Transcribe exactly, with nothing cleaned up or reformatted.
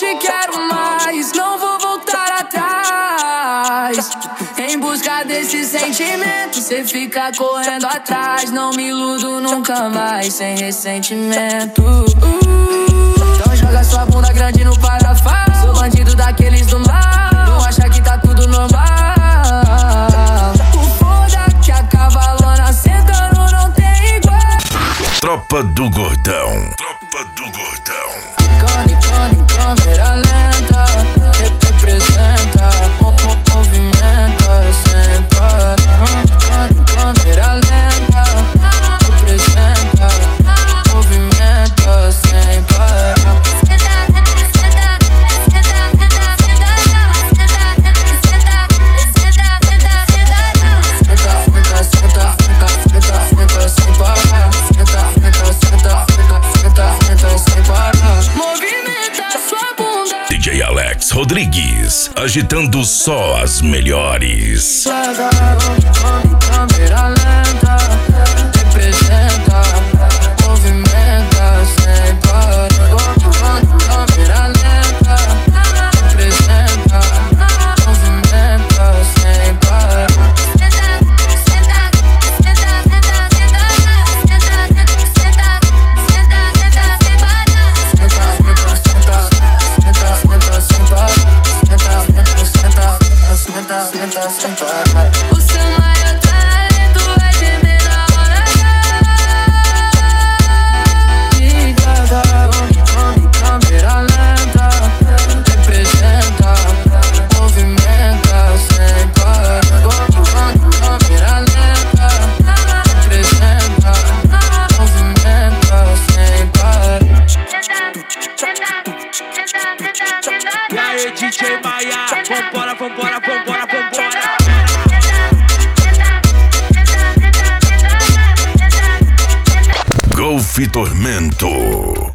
te quero mais, não vou voltar atrás. Em busca desse sentimento, cê fica correndo atrás. Não me iludo nunca mais, sem ressentimento. uh, Então joga sua bunda grande no parafuso. Sou bandido daqueles do mal, não acha que tá tudo normal. O foda que a cavalona sentando não tem igual. Tropa do Gordão. Tropa do Gordão. Icone, icone, câmera lenta, representa, movimenta sem parar. Icone, câmera lenta, representa, movimenta sem parar. D J Alex Rodrigues, agitando só as melhores. Câmera lenta, representa, movimenta sem parar. Câmera lenta, representa, movimenta sem parar. O seu maior talento é gemer na hora H. Câmera lenta, representa, movimenta sem parar. Câmera lenta, representa, movimenta sem parar. E aí, D J Maia, vambora, vambora, vambora, vambora. Golf Tormento.